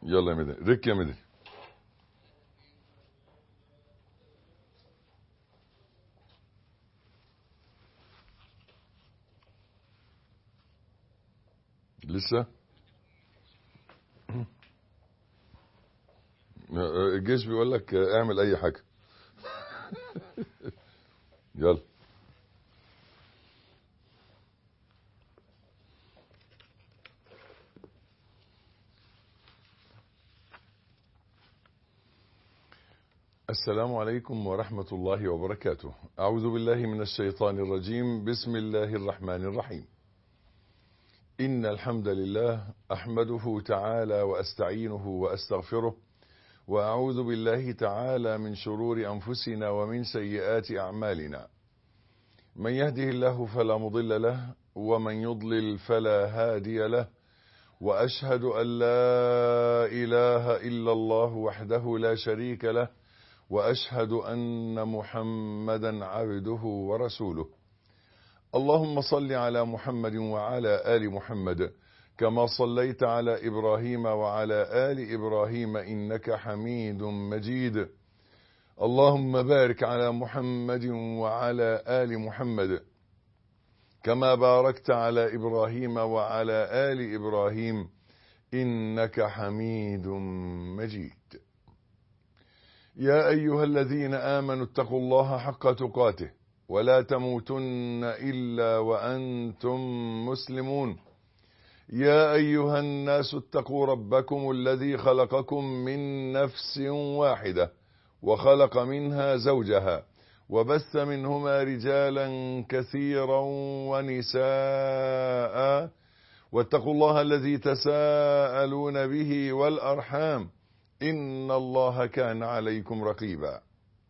يلا يا مدني، رك يا مدني. لسه الجيش بيقول لك اعمل اي حاجة. يلا. السلام عليكم ورحمة الله وبركاته. أعوذ بالله من الشيطان الرجيم. بسم الله الرحمن الرحيم. إن الحمد لله أحمده تعالى وأستعينه وأستغفره، وأعوذ بالله تعالى من شرور أنفسنا ومن سيئات أعمالنا. من يهده الله فلا مضل له، ومن يضلل فلا هادي له، وأشهد أن لا إله إلا الله وحده لا شريك له، وأشهد أن محمدا عبده ورسوله. اللهم صل على محمد وعلى آل محمد كما صليت على إبراهيم وعلى آل إبراهيم إنك حميد مجيد. اللهم بارك على محمد وعلى آل محمد كما باركت على إبراهيم وعلى آل إبراهيم إنك حميد مجيد. يا أيها الذين آمنوا اتقوا الله حق تقاته ولا تموتن إلا وأنتم مسلمون. يا أيها الناس اتقوا ربكم الذي خلقكم من نفس واحدة وخلق منها زوجها وبث منهما رجالا كثيرا ونساء، واتقوا الله الذي تساءلون به والأرحام إن الله كان عليكم رقيبا.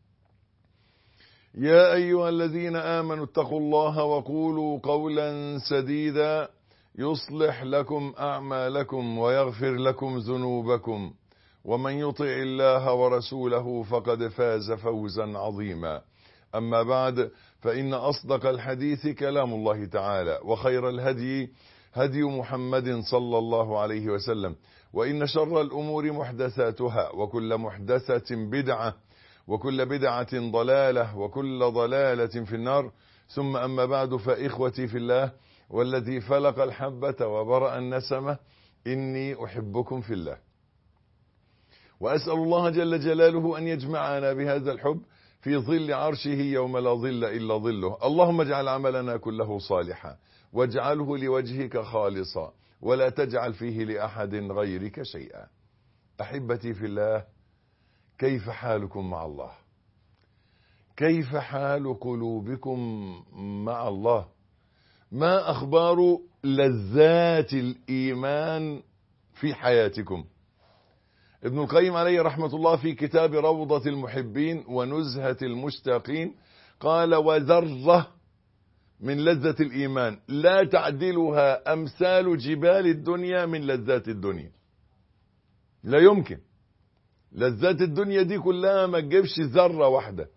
يا أيها الذين آمنوا اتقوا الله وقولوا قولا سديدا يصلح لكم أعمالكم ويغفر لكم ذنوبكم، ومن يطع الله ورسوله فقد فاز فوزا عظيما. أما بعد، فإن أصدق الحديث كلام الله تعالى، وخير الهدي هدي محمد صلى الله عليه وسلم، وإن شر الأمور محدثاتها، وكل محدثة بدعة، وكل بدعة ضلالة، وكل ضلالة في النار. ثم أما بعد، فإخوتي في الله والذي فلق الحبة وبرأ النسمة، إني أحبكم في الله، وأسأل الله جل جلاله أن يجمعنا بهذا الحب في ظل عرشه يوم لا ظل إلا ظله. اللهم اجعل عملنا كله صالحا، واجعله لوجهك خالصا، ولا تجعل فيه لأحد غيرك شيئا. أحبتي في الله، كيف حالكم مع الله؟ كيف حال قلوبكم مع الله؟ ما أخبار لذات الإيمان في حياتكم؟ ابن القيم عليه رحمة الله في كتاب روضة المحبين ونزهة المشتاقين قال: وذرة من لذة الإيمان لا تعدلها أمثال جبال الدنيا من لذات الدنيا. لا يمكن. لذات الدنيا دي كلها ما تجيبش ذرة واحدة.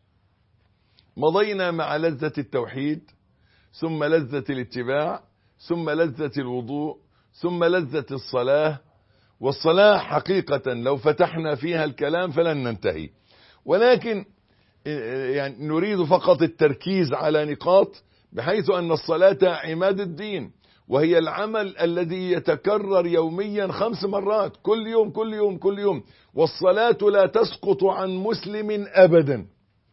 مضينا مع لذة التوحيد، ثم لذة الاتباع، ثم لذة الوضوء، ثم لذة الصلاة. والصلاة حقيقة لو فتحنا فيها الكلام فلن ننتهي، ولكن يعني نريد فقط التركيز على نقاط، بحيث أن الصلاة عماد الدين، وهي العمل الذي يتكرر يوميا 5 مرات، كل يوم كل يوم كل يوم. والصلاة لا تسقط عن مسلم أبدا،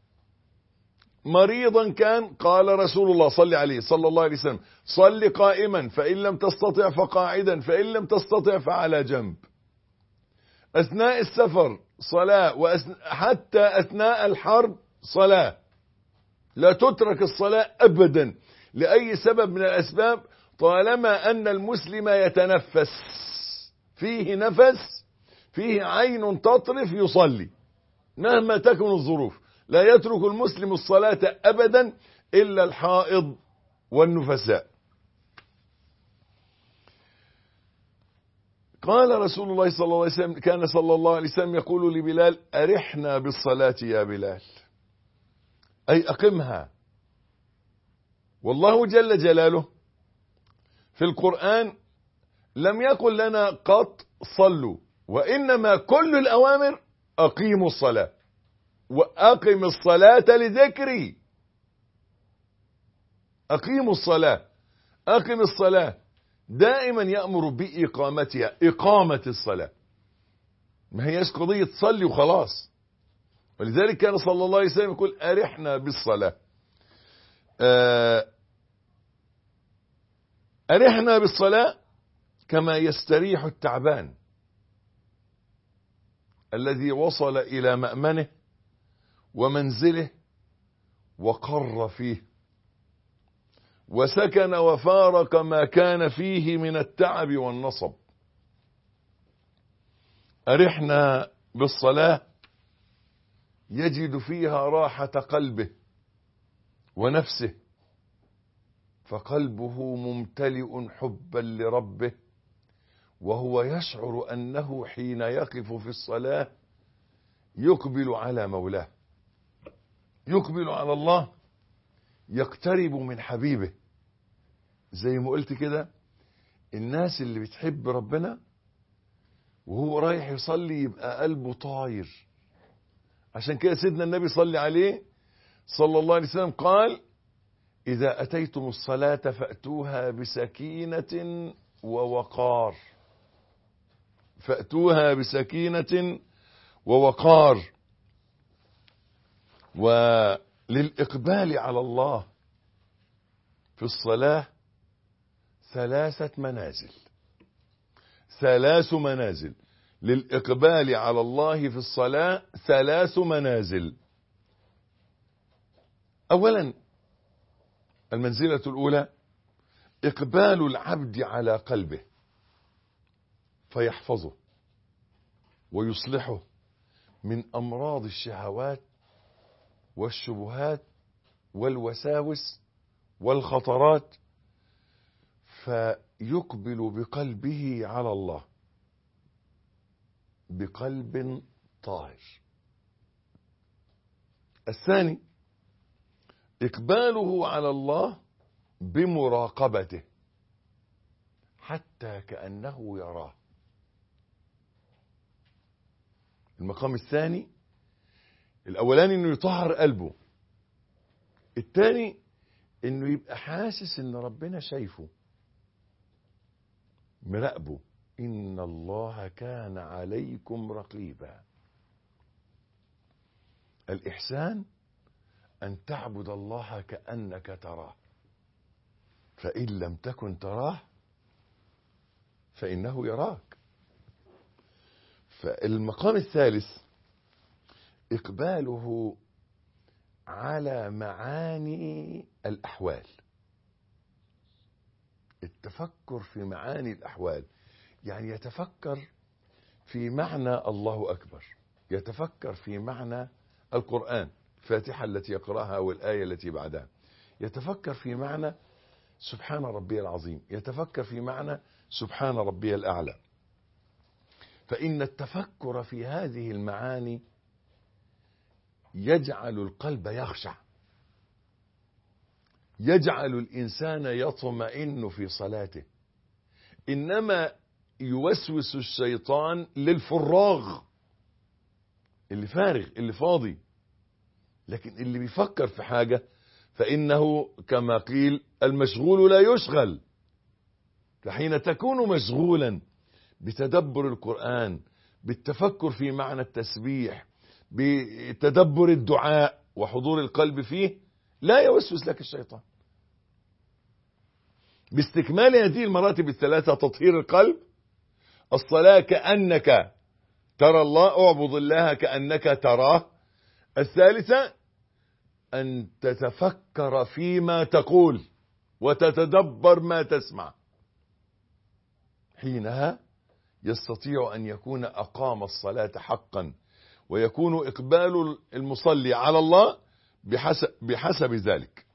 مريضا كان، قال رسول الله صلى عليه صلى الله عليه وسلم: صل قائما، فإن لم تستطع فقاعدا، فإن لم تستطع فعلى جنب. أثناء السفر صلاة، حتى أثناء الحرب صلاة. لا تترك الصلاة أبدا لأي سبب من الأسباب، طالما أن المسلم يتنفس، فيه نفس، فيه عين تطرف، يصلي مهما تكن الظروف. لا يترك المسلم الصلاة أبدا إلا الحائض والنفساء. قال رسول الله صلى الله عليه وسلم، كان صلى الله عليه وسلم يقول لبلال: أرحنا بالصلاة يا بلال، أي أقمها. والله جل جلاله في القرآن لم يقل لنا قط صلوا، وإنما كل الأوامر أقيموا الصلاة، وأقم الصلاة لذكري. أقيموا الصلاة، أقم الصلاة، دائما يأمر بإقامتها، إقامة الصلاة، ما هيش قضية تصلي وخلاص. ولذلك كان صلى الله عليه وسلم يقول أرحنا بالصلاة. أرحنا بالصلاة كما يستريح التعبان الذي وصل إلى مأمنه ومنزله وقر فيه وسكن وفارق ما كان فيه من التعب والنصب. أرحنا بالصلاة يجد فيها راحة قلبه ونفسه، فقلبه ممتلئ حبا لربه، وهو يشعر أنه حين يقف في الصلاة يقبل على مولاه، يقبل على الله، يقترب من حبيبه. زي ما قلت كده، الناس اللي بتحب ربنا وهو رايح يصلي يبقى قلبه طاير. عشان كده سيدنا النبي صلى عليه صلى الله عليه وسلم قال: إذا أتيتم الصلاة فأتوها بسكينة ووقار، فأتوها بسكينة ووقار. وللإقبال على الله في الصلاة ثلاث منازل. للإقبال على الله في الصلاة ثلاث منازل. أولا، المنزلة الأولى إقبال العبد على قلبه فيحفظه ويصلحه من أمراض الشهوات والشبهات والوساوس والخطرات، فيقبل بقلبه على الله بقلب طاهر. الثاني إقباله على الله بمراقبته حتى كأنه يراه. المقام الثاني، الأولاني إنه يطهر قلبه، الثاني إنه يبقى حاسس إن ربنا شايفه مراقبه. إن الله كان عليكم رقيبا. الإحسان أن تعبد الله كأنك تراه، فإن لم تكن تراه فإنه يراك. فالمقام الثالث إقباله على معاني الأحوال، التفكر في معاني الأحوال، يعني يتفكر في معنى الله أكبر، يتفكر في معنى القرآن، الفاتحة التي يقرأها والآية التي بعدها، يتفكر في معنى سبحان ربي العظيم، يتفكر في معنى سبحان ربي الأعلى. فإن التفكر في هذه المعاني يجعل القلب يخشع، يجعل الإنسان يطمئن في صلاته. إنما يوسوس الشيطان للفراغ، اللي فارغ اللي فاضي، لكن اللي بيفكر في حاجة فإنه كما قيل المشغول لا يشغل. فحين تكون مشغولا بتدبر القرآن، بالتفكر في معنى التسبيح، بتدبر الدعاء وحضور القلب فيه، لا يوسوس لك الشيطان. باستكمال هذه المراتب الثلاثة: تطهير القلب، الصلاة كأنك ترى الله، اعبد الله كأنك تراه. الثالثة أن تتفكر فيما تقول وتتدبر ما تسمع. حينها يستطيع أن يكون أقام الصلاة حقا، ويكون إقبال المصلي على الله بحسب ذلك.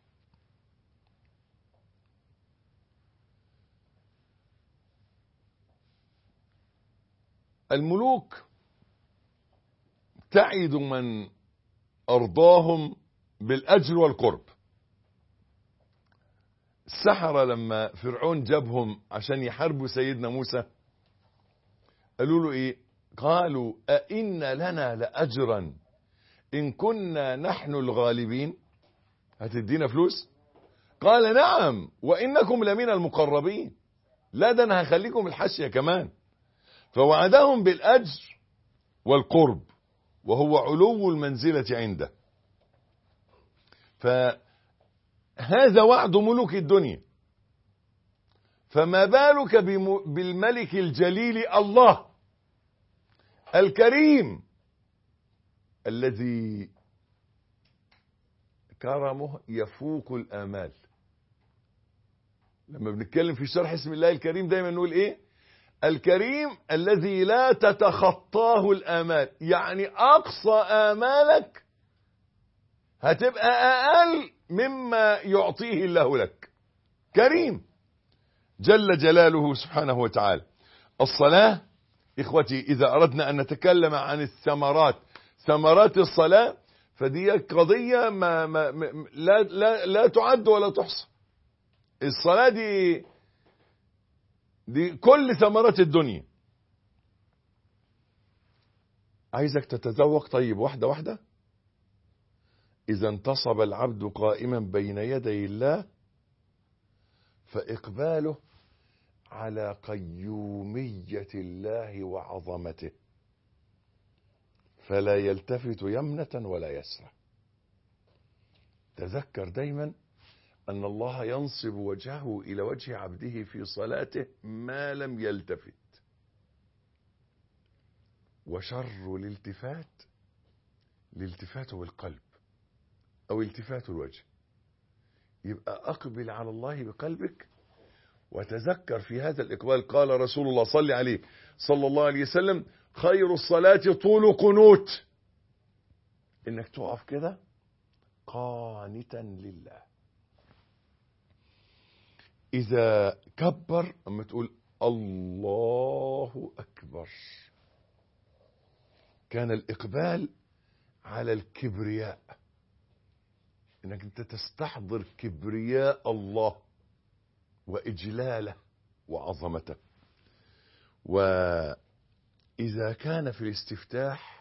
الملوك تعد من أرضاهم بالأجر والقرب. السحرة لما فرعون جابهم عشان يحاربوا سيدنا موسى قالوا له إيه؟ قالوا أئن لنا لأجرا إن كنا نحن الغالبين؟ هتدينا فلوس؟ قال نعم وإنكم لمن المقربين. لا ده أنا هخليكم الحاشية كمان. فوعدهم بالأجر والقرب وهو علو المنزلة عنده. فهذا وعد ملوك الدنيا، فما بالك بالملك الجليل الله الكريم الذي كرمه يفوق الآمال. لما بنتكلم في شرح اسم الله الكريم دايما نقول ايه؟ الكريم الذي لا تتخطاه الآمال، يعني أقصى آمالك هتبقى أقل مما يعطيه الله لك. كريم جل جلاله سبحانه وتعالى. الصلاة إخوتي إذا أردنا أن نتكلم عن الثمرات، ثمرات الصلاة، فدي قضية لا تعد ولا تحصى. الصلاة دي كل ثمرات الدنيا. عايزك تتذوق. طيب واحدة واحدة. إذا انتصب العبد قائما بين يدي الله فإقباله على قيومية الله وعظمته، فلا يلتفت يمنة ولا يسرى. تذكر دايما أن الله ينصب وجهه إلى وجه عبده في صلاته ما لم يلتفت. وشر الالتفات بالقلب أو التفات الوجه. يبقى أقبل على الله بقلبك وتذكر في هذا الإقبال. قال رسول الله صلى عليه صلى الله عليه وسلم: خير الصلاة طول قنوت. إنك تقف كده قانتا لله. إذا كبر أما تقول الله أكبر، كان الإقبال على الكبرياء، إنك أنت تستحضر كبرياء الله وإجلاله وعظمته. وإذا كان في الاستفتاح: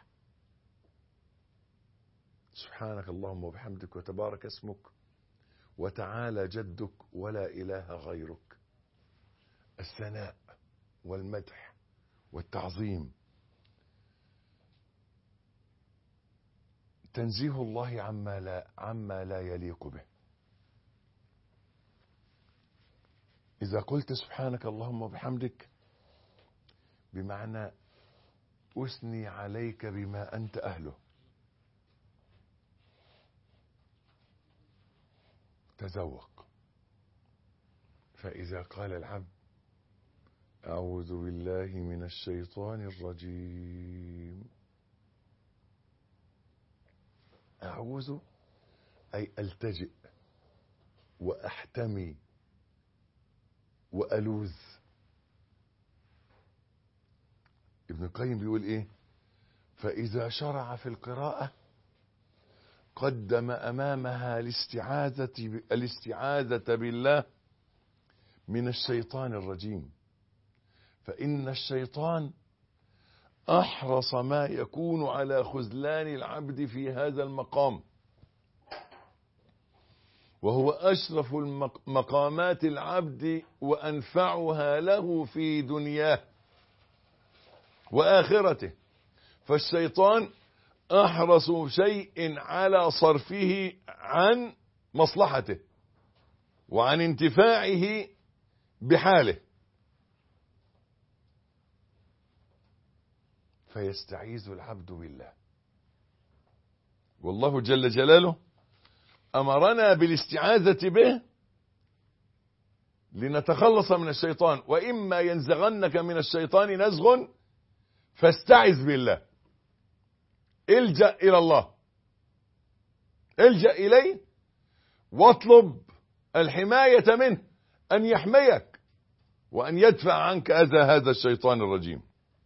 سبحانك اللهم وبحمدك وتبارك اسمك وتعالى جدك ولا إله غيرك. الثناء والمدح والتعظيم، تنزيه الله عما لا يليق به. إذا قلت سبحانك اللهم وبحمدك بمعنى أثني عليك بما أنت أهله. تذوق. فإذا قال العبد: أعوذ بالله من الشيطان الرجيم. أعوذ أي ألتجئ وأحتمي وألوذ. ابن القيم بيقول إيه؟ فإذا شرع في القراءة قدم أمامها الاستعاذة بالله من الشيطان الرجيم، فإن الشيطان أحرص ما يكون على خذلان العبد في هذا المقام، وهو أشرف مقامات العبد وأنفعها له في دنياه وآخرته. فالشيطان أحرص شيء على صرفه عن مصلحته وعن انتفاعه بحاله، فيستعيذ العبد بالله. والله جل جلاله أمرنا بالاستعاذة به لنتخلص من الشيطان. وإما ينزغنك من الشيطان نزغ فاستعذ بالله. الجأ إلى الله، الجأ إليه واطلب الحماية منه، أن يحميك وأن يدفع عنك أذى هذا الشيطان الرجيم.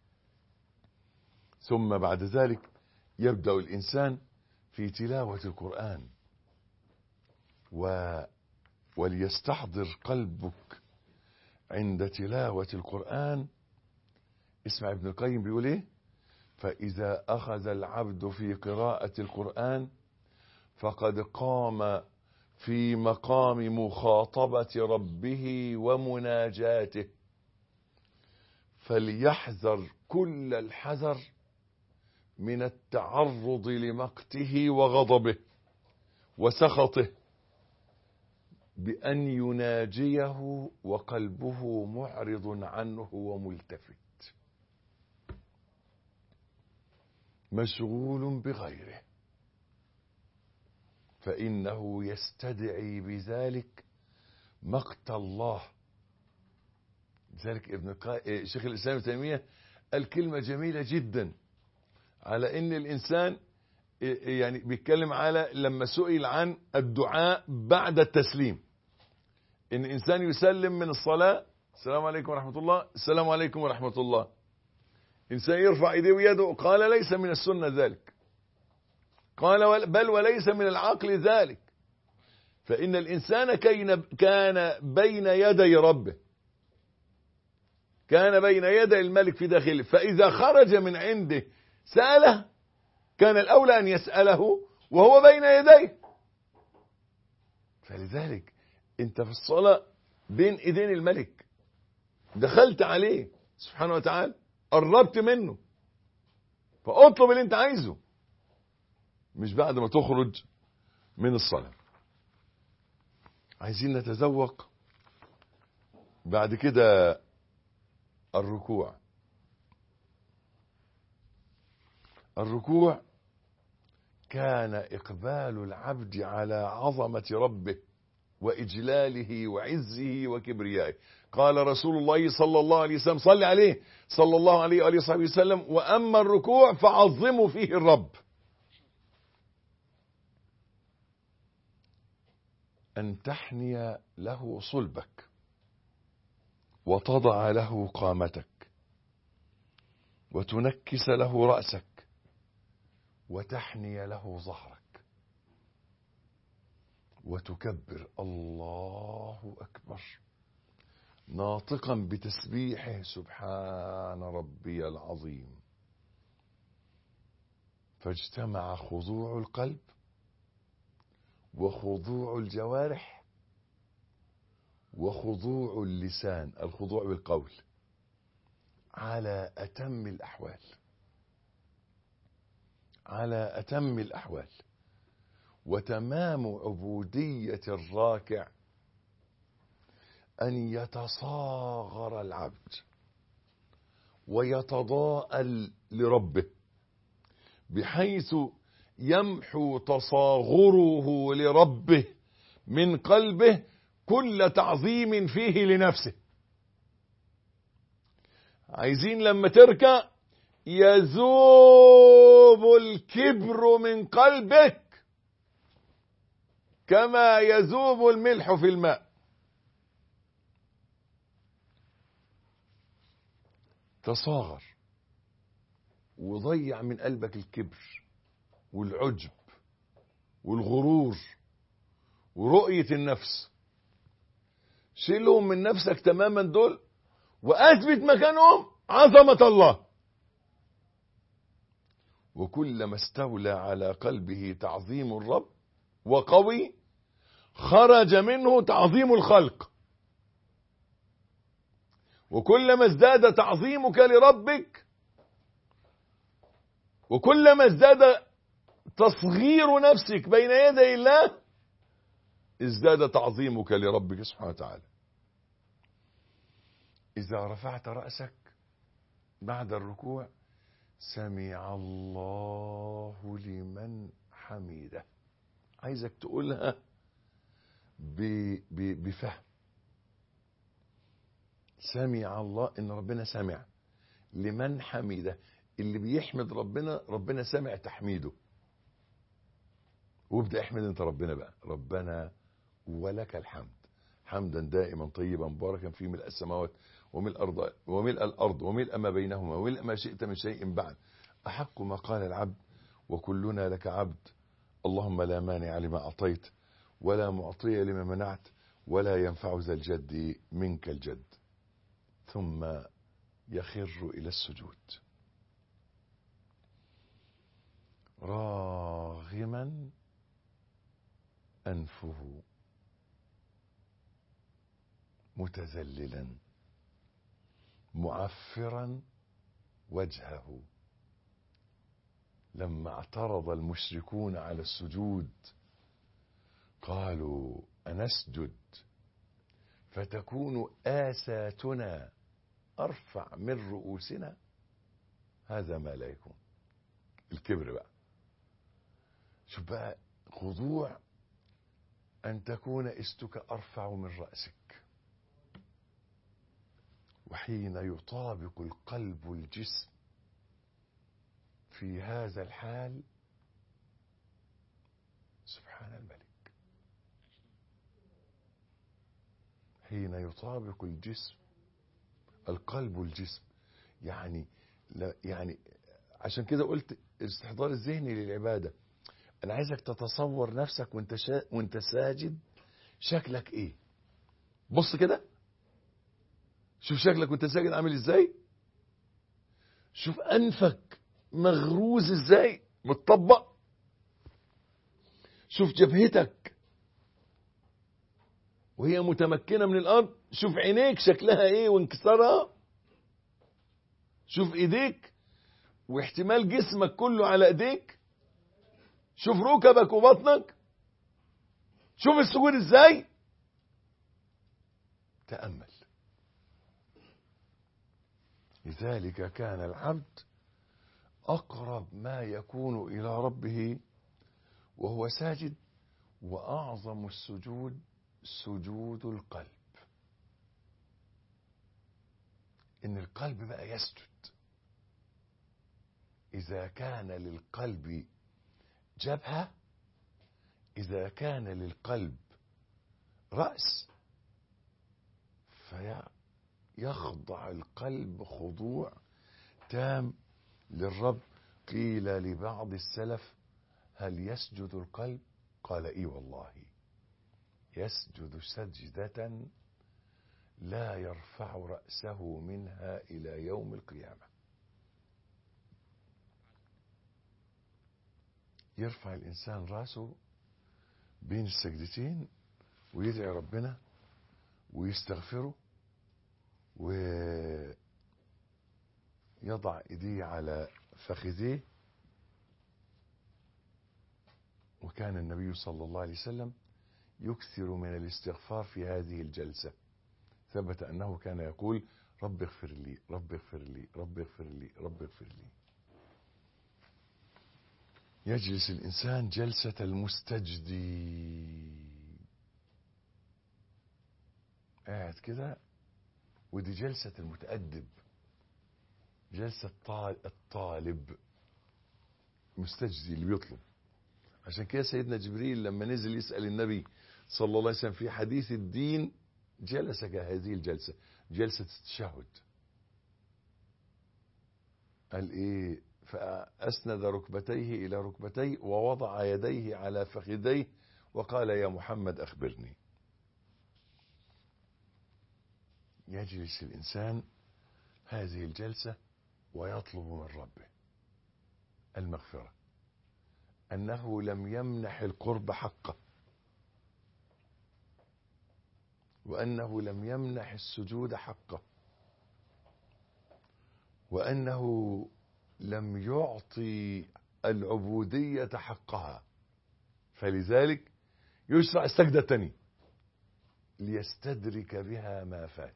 ثم بعد ذلك يبدأ الإنسان في تلاوة القرآن. وليستحضر قلبك عند تلاوة القرآن. اسمع ابن القيم بيقول ايه: فإذا أخذ العبد في قراءة القرآن فقد قام في مقام مخاطبة ربه ومناجاته، فليحذر كل الحذر من التعرض لمقته وغضبه وسخطه بأن يناجيه وقلبه معرض عنه وملتفت مشغول بغيره، فإنه يستدعي بذلك مقت الله. لذلك شيخ الإسلام ابن تيمية قال كلمة جميلة جدا على إن الإنسان يعني بيتكلم على لما سئل عن الدعاء بعد التسليم، إن الإنسان يسلم من الصلاة السلام عليكم ورحمة الله، السلام عليكم ورحمة الله، إنسان يرفع إيديه ويده، قال ليس من السنة ذلك، قال بل وليس من العقل ذلك، فإن الإنسان كان بين يدي ربه، كان بين يدي الملك في داخله، فإذا خرج من عنده سأله، كان الأولى أن يسأله وهو بين يديه. فلذلك أنت في الصلاة بين إيدين الملك، دخلت عليه سبحانه وتعالى، قربت منه، فاطلب اللي انت عايزه، مش بعد ما تخرج من الصلاة. عايزين نتذوق بعد كده الركوع. الركوع كان إقبال العبد على عظمة ربه وإجلاله وعزه وكبريائه. قال رسول الله صلى الله عليه وسلم، صلى عليه صلى الله عليه وآله وصحبه وسلم: وأما الركوع فعظموا فيه الرب. أن تحني له صلبك وتضع له قامتك وتنكس له رأسك وتحني له ظهرك وتكبر الله أكبر ناطقا بتسبيحه سبحان ربي العظيم. فاجتمع خضوع القلب وخضوع الجوارح وخضوع اللسان، الخضوع بالقول، على أتم الأحوال، على أتم الأحوال. وتمام عبودية الراكع أن يتصاغر العبد ويتضاءل لربه، بحيث يمحو تصاغره لربه من قلبه كل تعظيم فيه لنفسه. عايزين لما تركع يذوب الكبر من قلبك كما يذوب الملح في الماء. تصاغر وضيع من قلبك الكبر والعجب والغرور ورؤية النفس، شيلهم من نفسك تماما دول، وأثبت مكانهم عظمة الله. وكلما استولى على قلبه تعظيم الرب وقوي، خرج منه تعظيم الخلق. وكلما ازداد تعظيمك لربك، وكلما ازداد تصغير نفسك بين يدي الله، ازداد تعظيمك لربك سبحانه وتعالى. إذا رفعت رأسك بعد الركوع: سمع الله لمن حمده. عايزك تقولها بفهم. سمع الله، إن ربنا سمع لمن حمده، اللي بيحمد ربنا، ربنا سمع تحميده. وابدأ احمد انت ربنا بقى: ربنا ولك الحمد حمدا دائما طيبا مباركا في ملء السماوات وملء الأرض وملء ما بينهما وملء ما شئت من شيء بعد. أحق ما قال العبد وكلنا لك عبد. اللهم لا مانع لما أعطيت ولا معطي لما منعت ولا ينفع ذا الجد منك الجد. ثم يخر إلى السجود. راغما أنفه متذللا معفرا وجهه. لما اعترض المشركون على السجود قالوا أنسجد فتكون آساتنا أرفع من رؤوسنا؟ هذا ما لا يكون. الكبر بقى. شوف بقى خضوع أن تكون استك أرفع من رأسك. وحين يطابق القلب الجسم في هذا الحال سبحان الملك. حين يطابق الجسم القلب الجسم، يعني عشان كده قلت الاستحضار الذهني للعبادة. انا عايزك تتصور نفسك وانت ساجد شكلك ايه. بص كده، شوف شكلك وانت ساجد عامل ازاي. شوف انفك مغروز ازاي، متطبق. شوف جبهتك وهي متمكنة من الارض. شوف عينيك شكلها ايه وانكسارها. شوف ايديك واحتمال جسمك كله على ايديك. شوف ركبك وبطنك. شوف السجود ازاي. تأمل. لذلك كان العبد أقرب ما يكون إلى ربه وهو ساجد، وأعظم السجود سجود القلب. إن القلب بقى يسجد. إذا كان للقلب جبهة، إذا كان للقلب رأس، فيخضع القلب خضوع تام للرب. قيل لبعض السلف: هل يسجد القلب؟ قال: اي والله، يسجد سجدة لا يرفع رأسه منها إلى يوم القيامة. يرفع الإنسان رأسه بين السجدتين ويدعي ربنا ويستغفره ويضع ايديه على فخذيه. وكان النبي صلى الله عليه وسلم يكثر من الاستغفار في هذه الجلسة. ثبت أنه كان يقول: رب اغفر لي، رب اغفر لي، رب اغفر لي، رب اغفر لي. يجلس الإنسان جلسة المستجدي، قاعد كده. ودي جلسة المتأدب، جلسة الطالب، مستجدي اللي بيطلب. عشان كده سيدنا جبريل لما نزل يسأل النبي صلى الله عليه وسلم في حديث الدين جلس كهذه الجلسة، جلسة التشهد. قال ايه؟ فأسند ركبتيه إلى ركبتيه ووضع يديه على فخذيه وقال: يا محمد أخبرني. يجلس الإنسان هذه الجلسة ويطلب من ربه المغفرة، أنه لم يمنح القرب حقه، وأنه لم يمنح السجود حقه، وأنه لم يعطي العبودية حقها. فلذلك يشرع السجدة الثانية ليستدرك بها ما فات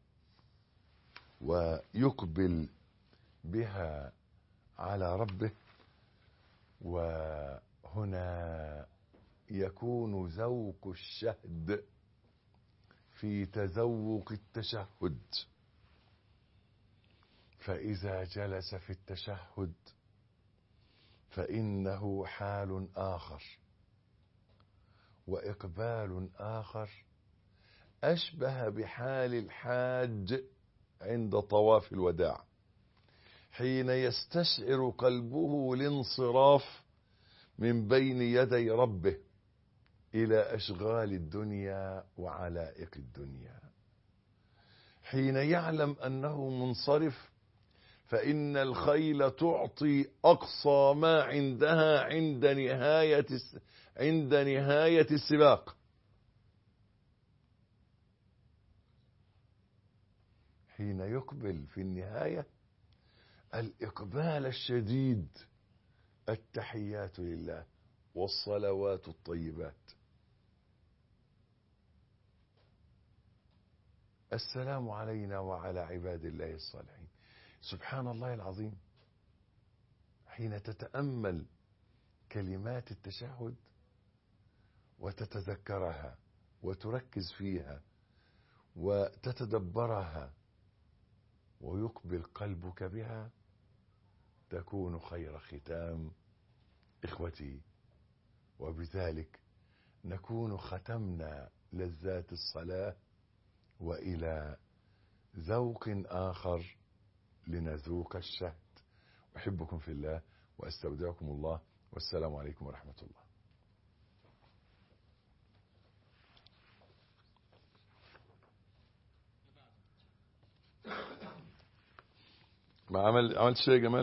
ويقبل بها على ربه. وهنا يكون ذوق الشهد في تذوق التشهد. فإذا جلس في التشهد فإنه حال آخر وإقبال آخر، أشبه بحال الحاج عند طواف الوداع حين يستشعر قلبه الانصراف من بين يدي ربه إلى أشغال الدنيا وعلائق الدنيا. حين يعلم أنه منصرف فإن الخيل تعطي أقصى ما عندها عند نهاية السباق. حين يقبل في النهاية الإقبال الشديد، التحيات لله والصلوات الطيبات، السلام علينا وعلى عباد الله الصالحين. سبحان الله العظيم، حين تتأمل كلمات التشهد وتتذكرها وتركز فيها وتتدبرها ويقبل قلبك بها، تكون خير ختام. إخوتي، وبذلك نكون ختمنا لذات الصلاة، وإلى ذوق آخر لنذوق الشهد. أحبكم في الله وأستودعكم الله، والسلام عليكم ورحمة الله. ما عملت شيء يا جمال؟